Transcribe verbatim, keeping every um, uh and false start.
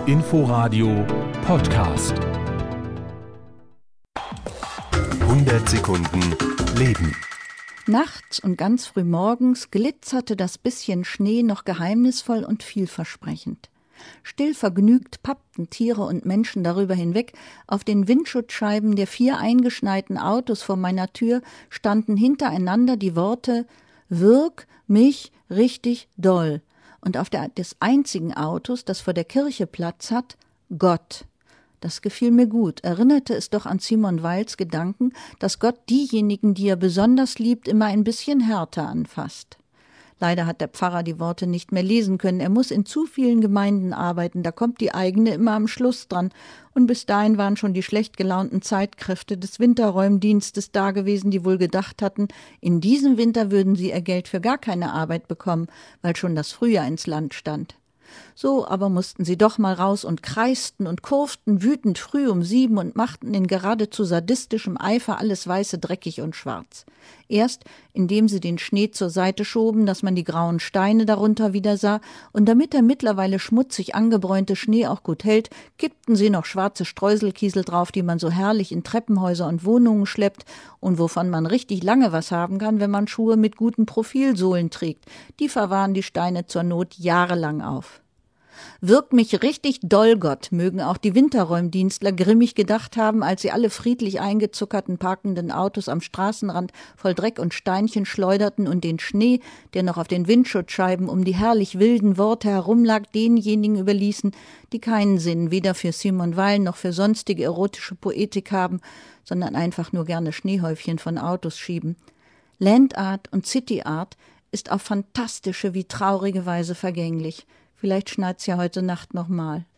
Inforadio Podcast. hundert Sekunden Leben. Nachts und ganz früh morgens glitzerte das bisschen Schnee noch geheimnisvoll und vielversprechend. Still vergnügt pappten Tiere und Menschen darüber hinweg. Auf den Windschutzscheiben der vier eingeschneiten Autos vor meiner Tür standen hintereinander die Worte »Wirk mich richtig doll« und auf der des einzigen Autos, das vor der Kirche Platz hat, »Gott«. Das gefiel mir gut, erinnerte es doch an Simone Weils Gedanken, dass Gott diejenigen, die er besonders liebt, immer ein bisschen härter anfasst. Leider hat der Pfarrer die Worte nicht mehr lesen können. Er muss in zu vielen Gemeinden arbeiten, da kommt die eigene immer am Schluss dran. Und bis dahin waren schon die schlecht gelaunten Zeitkräfte des Winterräumdienstes dagewesen, die wohl gedacht hatten, in diesem Winter würden sie ihr Geld für gar keine Arbeit bekommen, weil schon das Frühjahr ins Land stand. So aber mussten sie doch mal raus und kreisten und kurften wütend früh um sieben und machten in geradezu sadistischem Eifer alles Weiße dreckig und schwarz. Erst, indem sie den Schnee zur Seite schoben, dass man die grauen Steine darunter wieder sah, und damit der mittlerweile schmutzig angebräunte Schnee auch gut hält, kippten sie noch schwarze Streuselkiesel drauf, die man so herrlich in Treppenhäuser und Wohnungen schleppt und wovon man richtig lange was haben kann, wenn man Schuhe mit guten Profilsohlen trägt. Die verwahren die Steine zur Not jahrelang auf. »Wirk mich richtig doll, Gott«, mögen auch die Winterräumdienstler grimmig gedacht haben, als sie alle friedlich eingezuckerten parkenden Autos am Straßenrand voll Dreck und Steinchen schleuderten und den Schnee, der noch auf den Windschutzscheiben um die herrlich wilden Worte herumlag, denjenigen überließen, die keinen Sinn weder für Simone Weil noch für sonstige erotische Poetik haben, sondern einfach nur gerne Schneehäufchen von Autos schieben. Landart und Cityart ist auf fantastische wie traurige Weise vergänglich. Vielleicht schneit's ja heute Nacht noch mal.